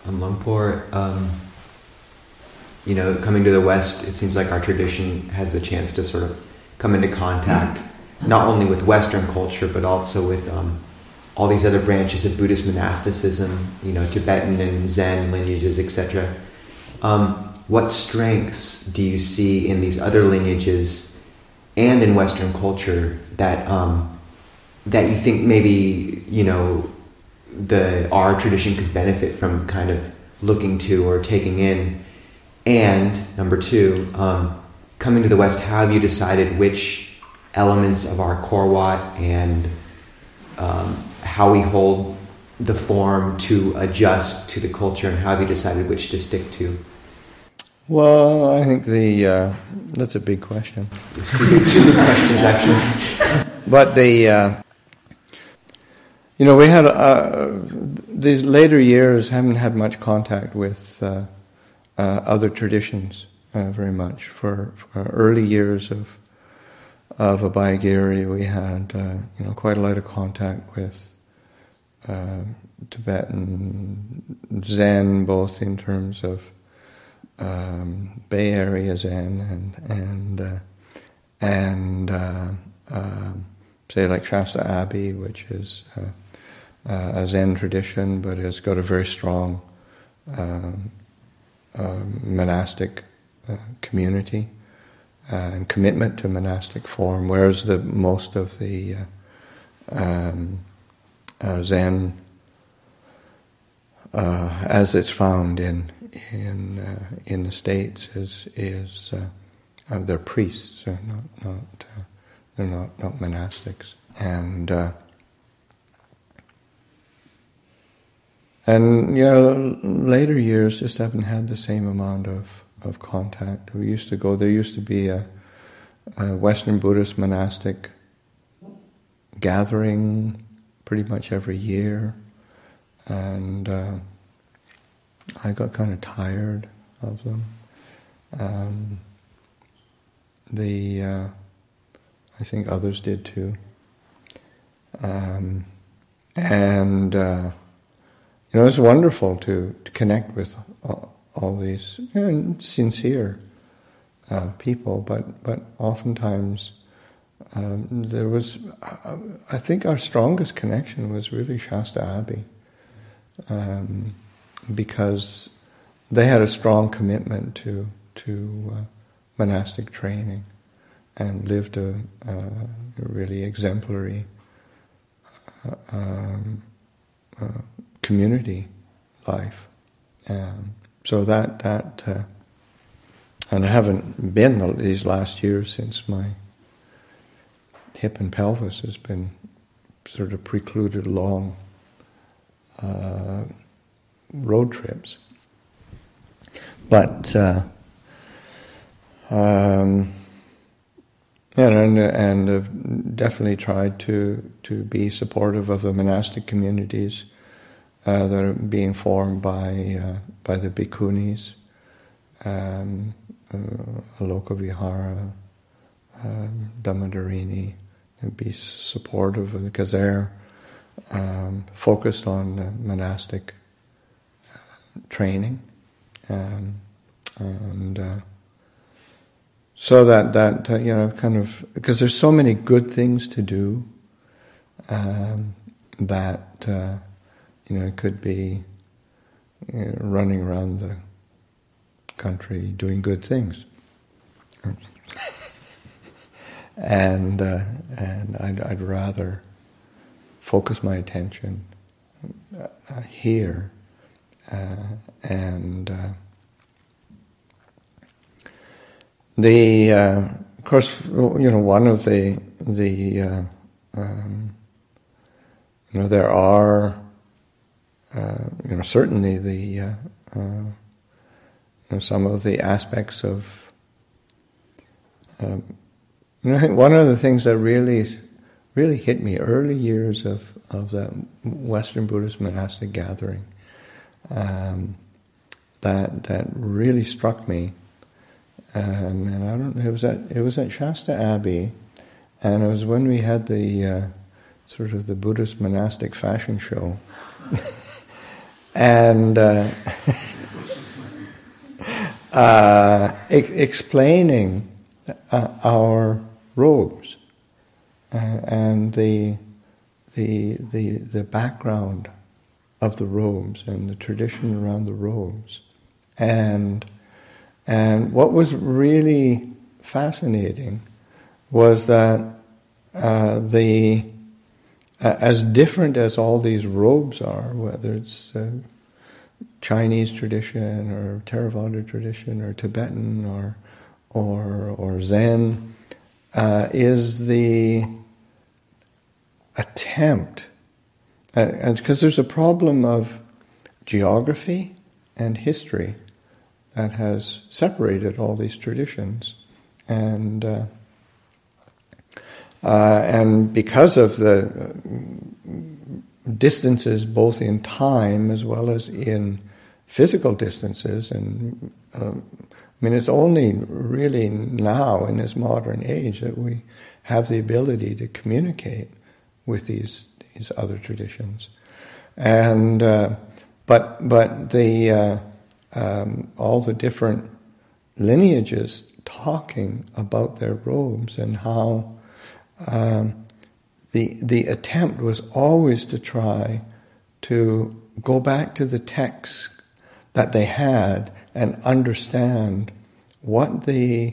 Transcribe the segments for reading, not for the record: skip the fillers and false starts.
Lumpur. Coming to the West, it seems like our tradition has the chance to sort of come into contact not only with Western culture, but also with all these other branches of Buddhist monasticism, Tibetan and Zen lineages, etc. What strengths do you see in these other lineages and in Western culture that you think maybe our tradition could benefit from kind of looking to or taking in? And number two, coming to the West, how have you decided which elements of our Korwat and how we hold the form to adjust to the culture, and how have you decided which to stick to? Well, I think that's a big question. It's two big questions, actually. But we had these later years haven't had much contact with other traditions very much. For early years of Abhayagiri, we had quite a lot of contact with Tibetan Zen, both in terms of Bay Area Zen and say like Shasta Abbey, which is a Zen tradition, but has got a very strong monastic community and commitment to monastic form, whereas most of the Zen, as it's found in the States, is they're priests, they're not monastics, and later years just haven't had the same amount of contact. There used to be a Western Buddhist monastic gathering pretty much every year, and I got kind of tired of them. I think others did too. It's wonderful to connect with all these sincere people, but oftentimes there was, I think our strongest connection was really Shasta Abbey, because they had a strong commitment to monastic training and lived a really exemplary community life. So that and I haven't been these last years since my hip and pelvis has been sort of precluded long road trips. But and I've definitely tried to be supportive of the monastic communities that are being formed by the bhikkhunis, Aloka Vihara, Dhammadharini, and be supportive because they're focused on monastic training, and so that kind of, because there's so many good things to do, that it could be running around the country doing good things, and I'd rather focus my attention here, and of course, one of the there are certainly the some of the aspects of I think one of the things that really hit me early years of that Western Buddhist monastic gathering, that really struck me, and I don't know, it was at Shasta Abbey, and it was when we had the sort of the Buddhist monastic fashion show, and explaining our robes and the background of the robes and the tradition around the robes, and what was really fascinating was that as different as all these robes are, whether it's Chinese tradition or Theravada tradition or Tibetan or Zen, is the attempt, and because there's a problem of geography and history that has separated all these traditions, and because of the distances both in time as well as in physical distances, and it's only really now in this modern age that we have the ability to communicate with these other traditions, and but the all the different lineages talking about their robes and how the attempt was always to try to go back to the texts that they had and understand what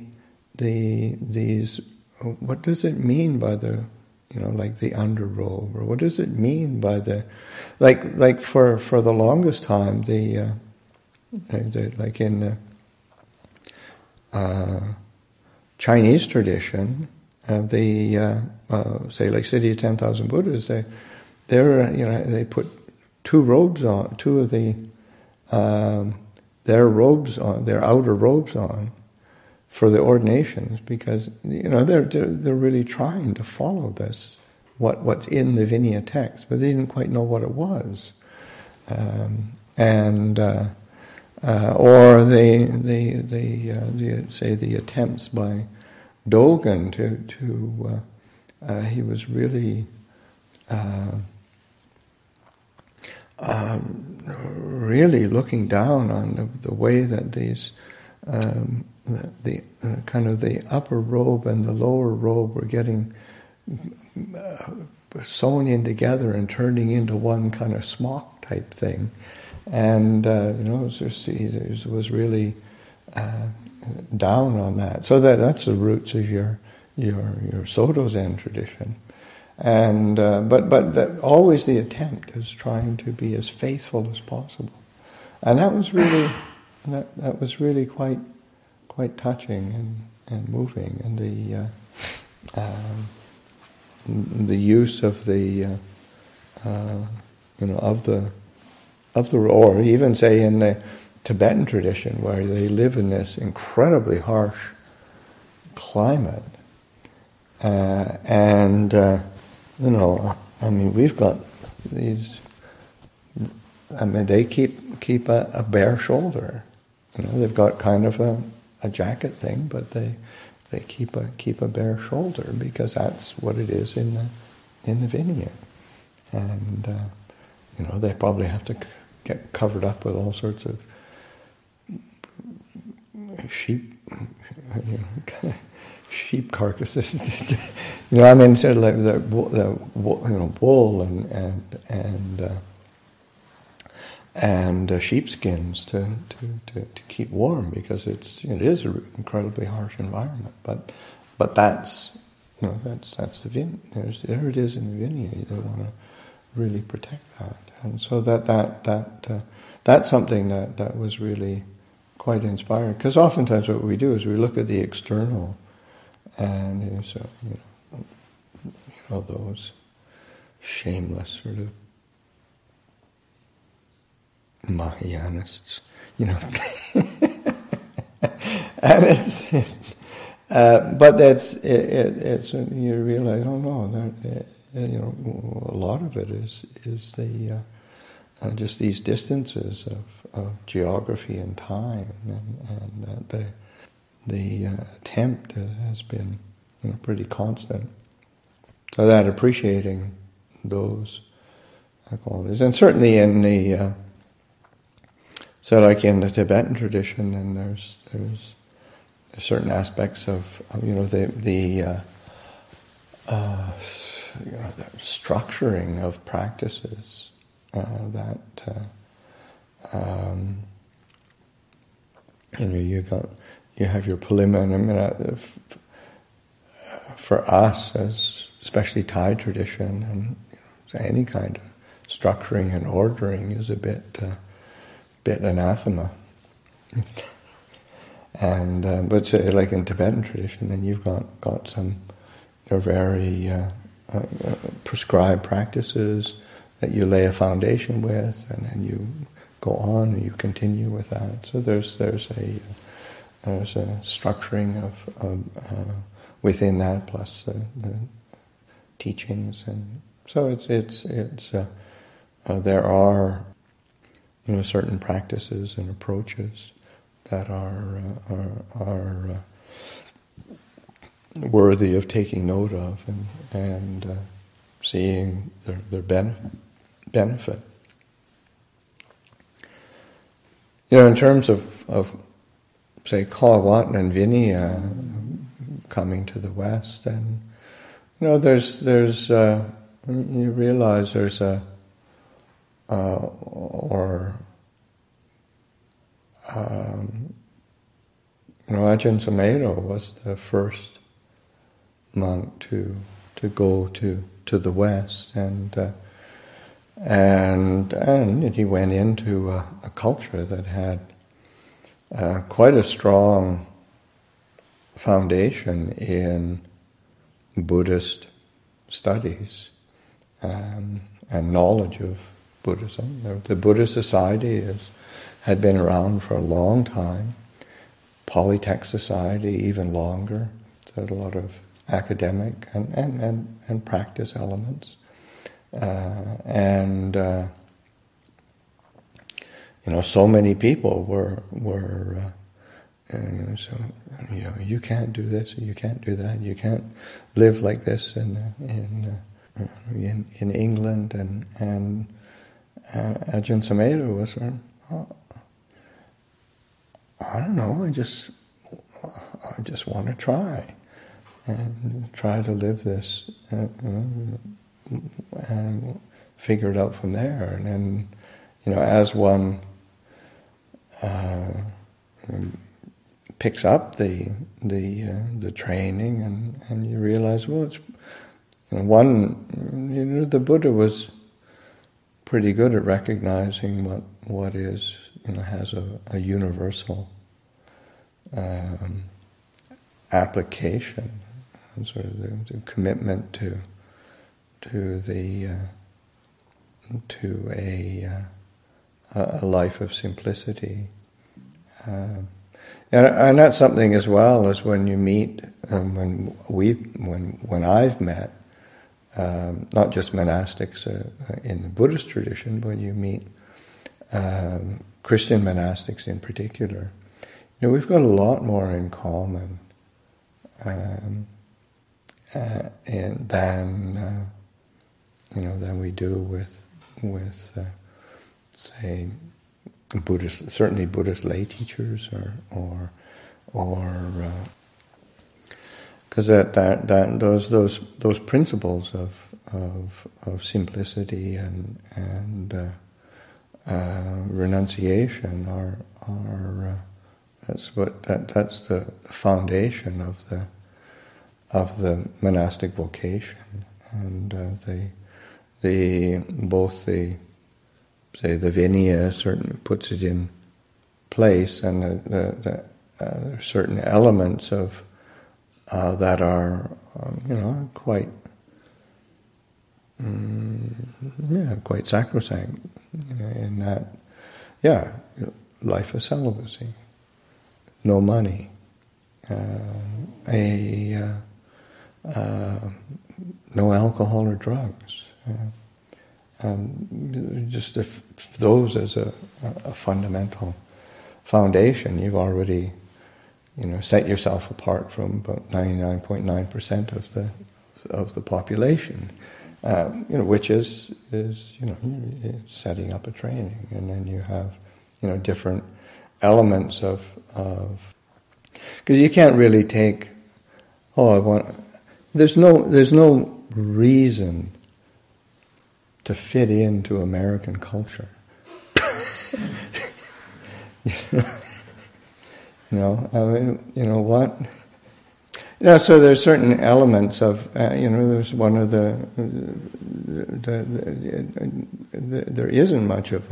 what does it mean by the, like the underrobe, or what does it mean by the, like for the longest time like in the Chinese tradition, say like City of 10,000 Buddhas, they put two robes on, two of their robes on, their outer robes on, for the ordinations, because they're really trying to follow this, what's in the Vinaya text, but they didn't quite know what it was, or they say the attempts by Dogen to he was really really looking down on the way that these the kind of the upper robe and the lower robe were getting sewn in together and turning into one kind of smock type thing, and it was really down on that. So that's the roots of your Soto Zen tradition, and but always the attempt is trying to be as faithful as possible, and that was really that was really quite touching and moving, and the use of the or even say in the Tibetan tradition, where they live in this incredibly harsh climate, we've got these. They keep a bare shoulder. They've got kind of a jacket thing, but they keep a bare shoulder because that's what it is in the Vinaya, and they probably have to get covered up with all sorts of sheep carcasses. Sort of like the wool and sheepskins to keep warm, because it is an incredibly harsh environment. But that's that's the Vinaya. There it is in the Vinaya. They want to really protect that, and so that's something that was really quite inspiring. Because oftentimes what we do is we look at the external, and those shameless sort of Mahayanists, and it's but it's you realize, oh no, a lot of it is the just these distances of geography and time, and the attempt has been pretty constant. So that appreciating those qualities, and certainly in the So like in the Tibetan tradition, then there's certain aspects of the structuring of practices that you have your preliminary. For us, as especially Thai tradition, and any kind of structuring and ordering is a bit anathema. And but like in Tibetan tradition, then you've got some very prescribed practices that you lay a foundation with, and then you go on and you continue with that. So there's a structuring of within that, plus the teachings, and so it's there are certain practices and approaches that are worthy of taking note of and seeing their benefit. In terms of say Kalawatan and Vinaya coming to the West, and there's you realize there's Ajahn Sumedho was the first monk to go to the West, and he went into a culture that had quite a strong foundation in Buddhist studies and knowledge of Buddhism. The Buddhist Society had been around for a long time. Polytech Society even longer. So a lot of academic and practice elements. So many people were you can't do this, you can't do that, you can't live like this in England, and Ajahn Sumedho was I don't know, I just want to try to live this and figure it out from there. And then, as one picks up the training, and you realize, well, it's the Buddha was pretty good at recognizing what is has a universal application, sort of the commitment to a life of simplicity, and that's something as well as when you meet, when I've met, not just monastics in the Buddhist tradition, but you meet Christian monastics in particular. We've got a lot more in common than we do with say Buddhist, certainly Buddhist lay teachers, or because those principles of simplicity and renunciation are that's the foundation of the monastic vocation, and the Vinaya certainly puts it in place, and the certain elements of that are quite quite sacrosanct, in that life of celibacy, no money, no alcohol or drugs. Just those as a fundamental foundation, you've already, set yourself apart from about 99.9% of the population, which is setting up a training, and then you have different elements of because you can't really take. There's no reason to fit into American culture. What? So there's certain elements of, there's one of there isn't much of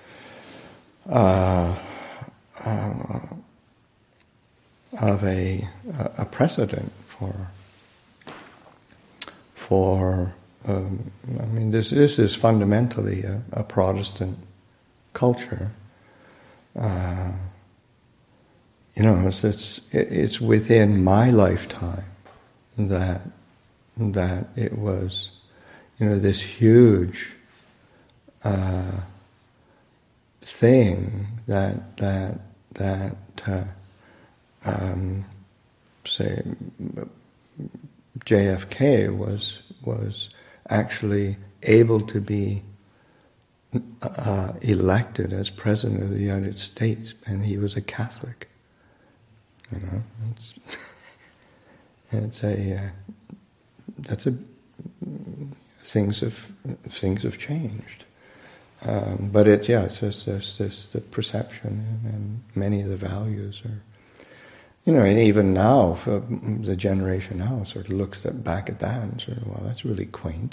a precedent for this is fundamentally a Protestant culture. It's within my lifetime that it was, this huge thing that say JFK was actually able to be elected as President of the United States, and he was a Catholic. Things have changed, but it's just the perception, and many of the values are, and even now, for the generation now sort of looks back at that and sort of, well, that's really quaint,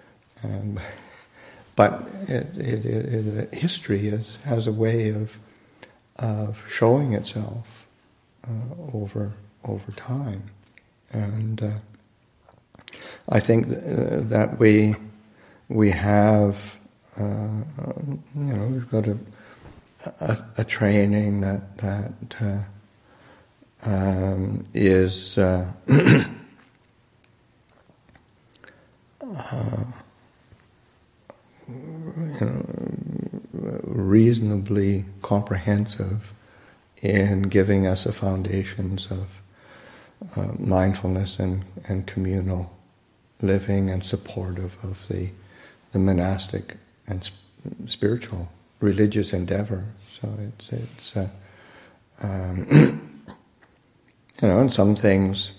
but history has a way of showing itself over time, and I think that we have we've got a training that is reasonably comprehensive in giving us the foundations of mindfulness and communal living, and supportive of the monastic and spiritual religious endeavor. So it's and some things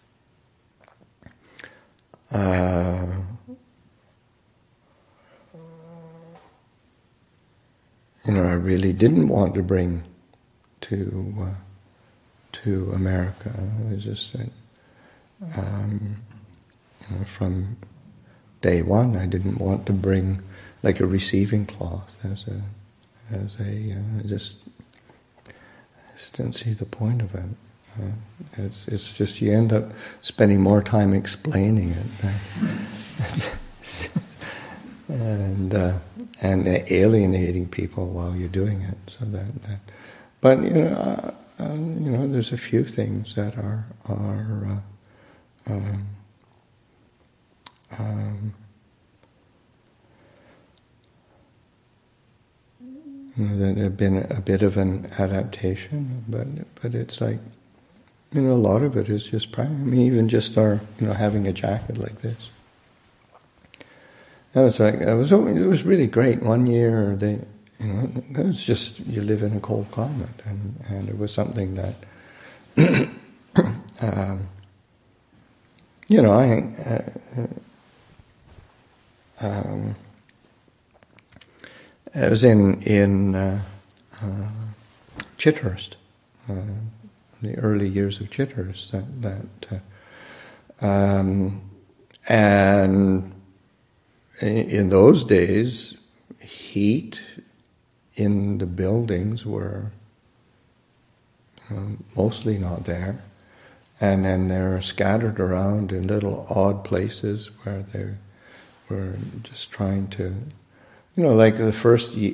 I really didn't want to bring to America. It was just from day one, I didn't want to bring like a receiving cloth I just didn't see the point of it. It's just you end up spending more time explaining it and alienating people while you're doing it. So but there's a few things that are that have been a bit of an adaptation, but it's like, a lot of it is just practice. Even just our, having a jacket like this. It was really great. One year, it was just, you live in a cold climate, and it was something that, I was in Chithurst, the early years of Chithurst, and in those days, heat in the buildings were mostly not there, and then they're scattered around in little odd places where they were just trying to, like the first year,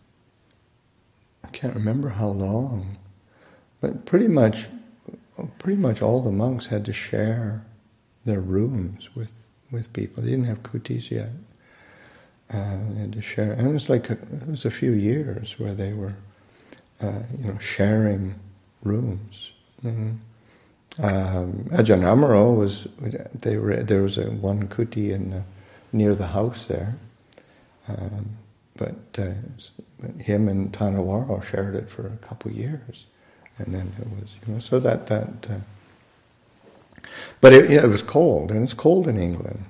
I can't remember how long, but pretty much all the monks had to share their rooms with people. They didn't have kutis yet. They had to share, and it was a few years where they were, sharing rooms. Mm-hmm. Ajahn Amaro there was one kuti near the house there, him and Tanawaro shared it for a couple of years, and then it was so that. But it was cold, and it's cold in England,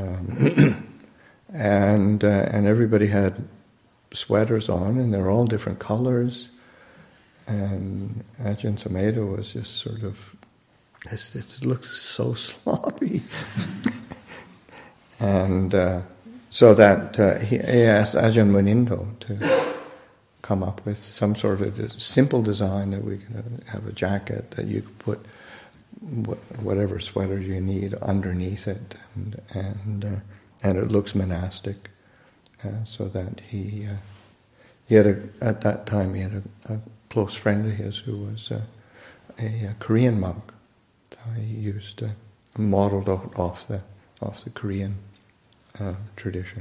and everybody had sweaters on, and they're all different colors. And Ajahn Sumedho was just sort of, it looks so sloppy. And so that he asked Ajahn Munindo to come up with some sort of simple design that we could have a jacket that you could put whatever sweaters you need underneath it, and it looks monastic. So that he had at that time he had a close friend of his who was a Korean monk. So he used modeled off the Korean tradition.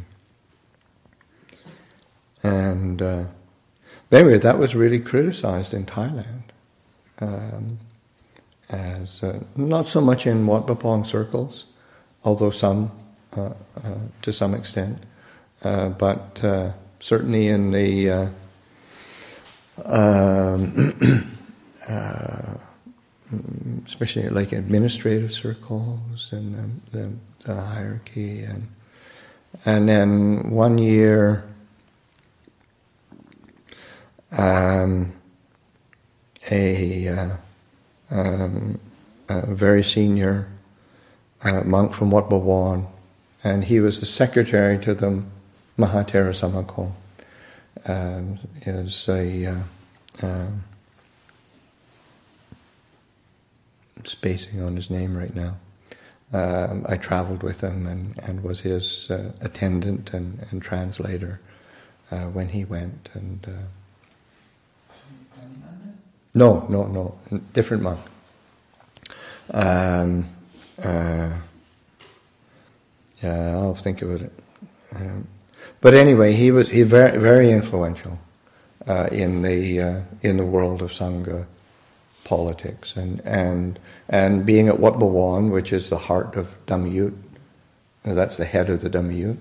And but anyway, that was really criticized in Thailand, as not so much in Wat Pah Pong circles, although some to some extent, but certainly in the especially like administrative circles and the hierarchy, and then one year a very senior monk from Wat Pah Wan, and he was the secretary to the Mahathera Samakom. Is a spacing on his name right now. I traveled with him and was his attendant and translator when he went. And no, different monk. Yeah, I'll think about it. But anyway, he very very influential in the world of Sangha politics, and being at Wat Pah Wan, which is the heart of Dhammayut, that's the head of the Dhammayut,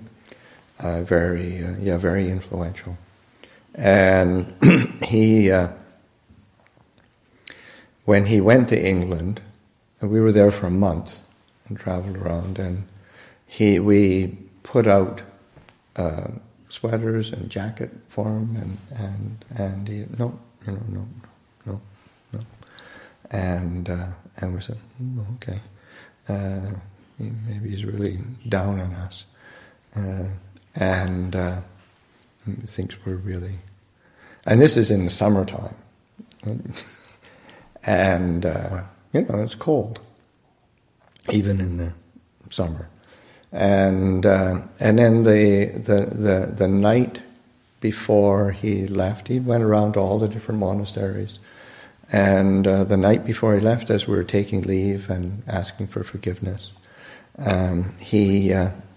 very influential. And he when he went to England, and we were there for a month and traveled around, and we put out sweaters and jacket for him, and he no, and we said, okay, maybe he's really down on us, and he thinks we're really, and this is in the summertime, and it's cold, even in the summer. And then the night before he left, he went around to all the different monasteries. And the night before he left, as we were taking leave and asking for forgiveness, he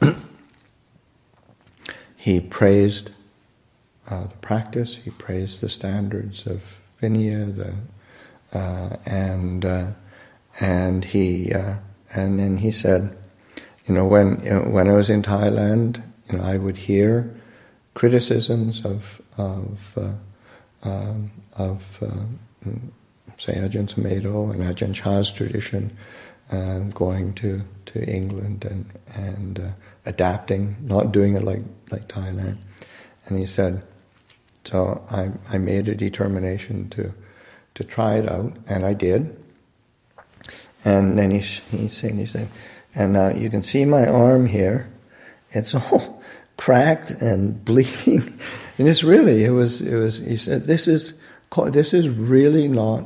praised the practice. He praised the standards of Vinaya, and then he said, when I was in Thailand, I would hear criticisms of say Ajahn Sumedho and Ajahn Chah's tradition, going to England and adapting, not doing it like Thailand. And he said, so I made a determination to try it out, and I did. And then he said, and now you can see my arm here. It's all cracked and bleeding, and it's really. It was. He said, "This is really not.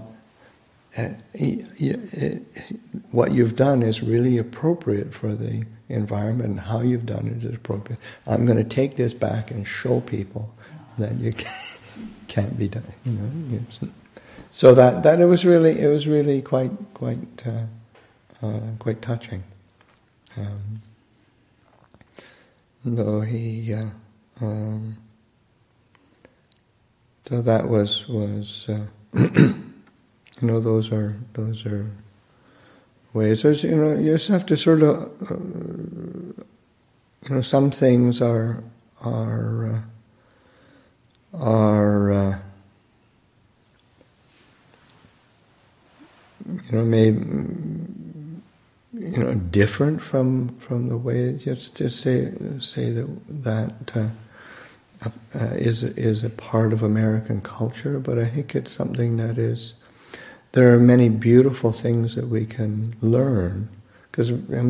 What you've done is really appropriate for the environment, and how you've done it is appropriate. I'm going to take this back and show people that you can't be done. So that it was really quite touching." Though he, so that was those are ways. There's, you just have to sort of, some things are are different from the way just to say that is a part of American culture, but I think it's something that is. There are many beautiful things that we can learn, because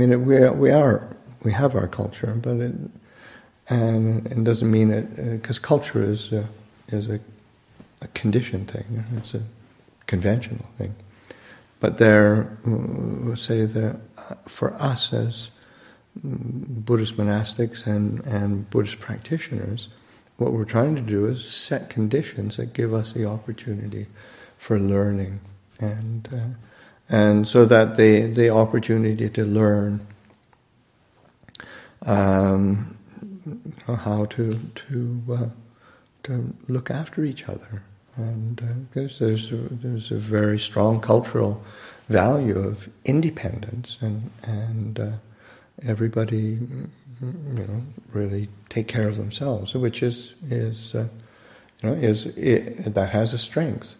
we have our culture, but it doesn't mean it, because culture is a conditioned thing, it's a conventional thing. But we'll say that for us as Buddhist monastics and Buddhist practitioners, what we're trying to do is set conditions that give us the opportunity for learning, and so that the opportunity to learn how to look after each other, and because there's a very strong cultural value of independence, and everybody really take care of themselves, which that has a strength,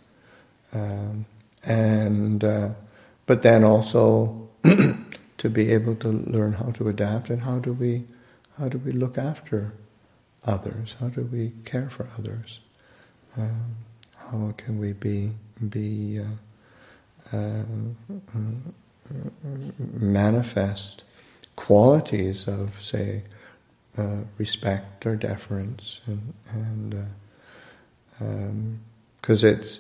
but then also to be able to learn how to adapt, and how do we look after others, how do we care for others, how can we manifest qualities of, say, respect or deference, and because it's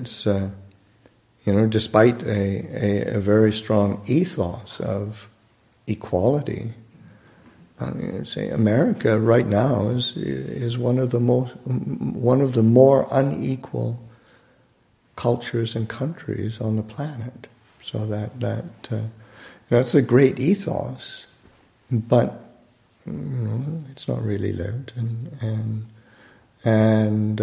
despite a very strong ethos of equality, say America right now is one of the more unequal cultures and countries on the planet. So that's a great ethos, but it's not really lived, and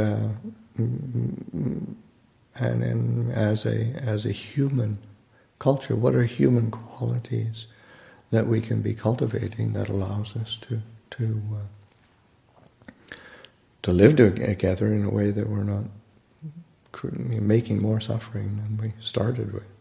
as a human culture, what are human qualities that we can be cultivating that allows us to live together in a way that we're not making more suffering than we started with?